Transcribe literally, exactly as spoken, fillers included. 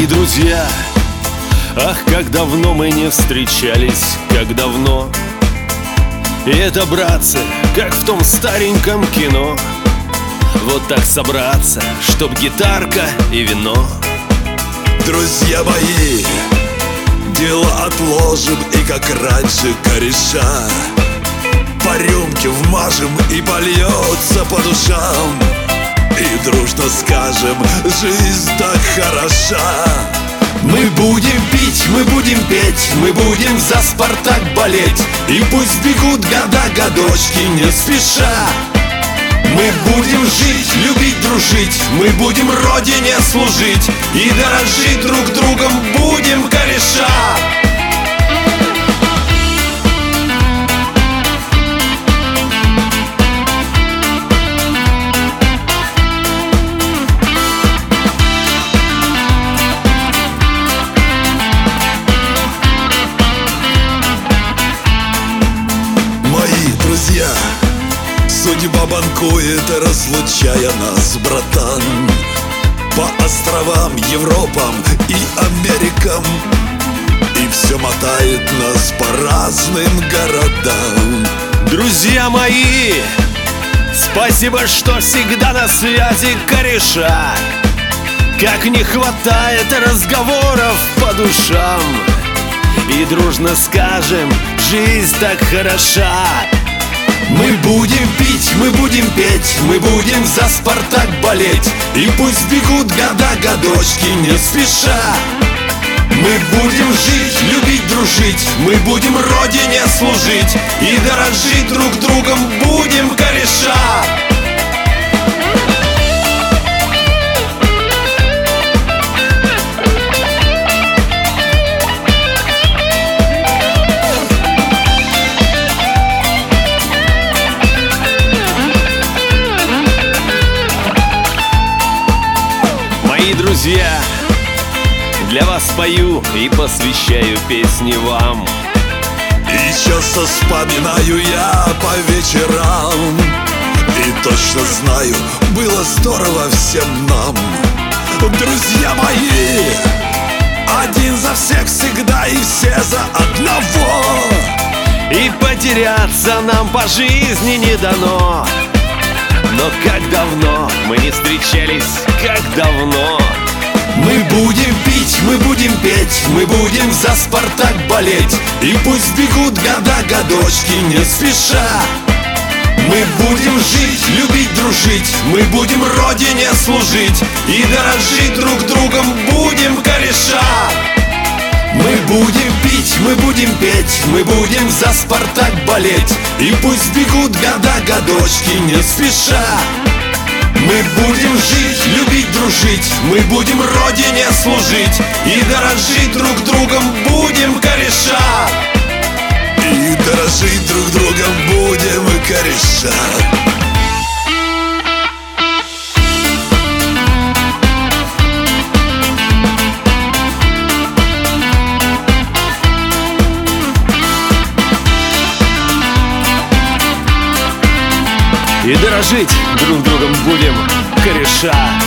Мои друзья, ах, как давно мы не встречались, как давно. И это, братцы, как в том стареньком кино. Вот так собраться, чтоб гитарка и вино. Друзья мои, дела отложим и как раньше кореша по рюмке вмажем и польется по душам. И дружно скажем: жизнь так хороша. Мы будем пить, мы будем петь, мы будем за «Спартак» болеть. И пусть бегут года, годочки не спеша. Мы будем жить, любить, дружить, мы будем родине служить и дорожить друг другом будем, кореша. Друзья, судьба банкует, разлучая нас, братан, по островам, Европам и Америкам. И все мотает нас по разным городам. Друзья мои, спасибо, что всегда на связи, кореша. Как не хватает разговоров по душам. И дружно скажем: жизнь так хороша. Мы будем пить, мы будем петь, мы будем за «Спартак» болеть. И пусть бегут года, годочки не спеша. Мы будем жить, любить, дружить, мы будем родине служить и дорожить друг другом будем, кореша. Мои друзья, для вас пою и посвящаю песни вам. И часто вспоминаю я по вечерам, и точно знаю, было здорово всем нам. Друзья мои, один за всех всегда и все за одного. И потеряться нам по жизни не дано. Но как давно мы не встречались, как давно. Мы будем пить, мы будем петь, мы будем за «Спартак» болеть. И пусть бегут года, годочки не спеша. Мы будем жить, любить, дружить, мы будем родине служить и дорожить друг другом будем, кореша. Мы будем пить, мы будем петь, мы будем за «Спартак» болеть. И пусть бегут года, годочки не спеша. Мы будем жить, любить, дружить, мы будем родине служить и дорожить друг другом будем, кореша. И дорожить друг другом будем, кореша. И дорожить друг другом будем, кореша.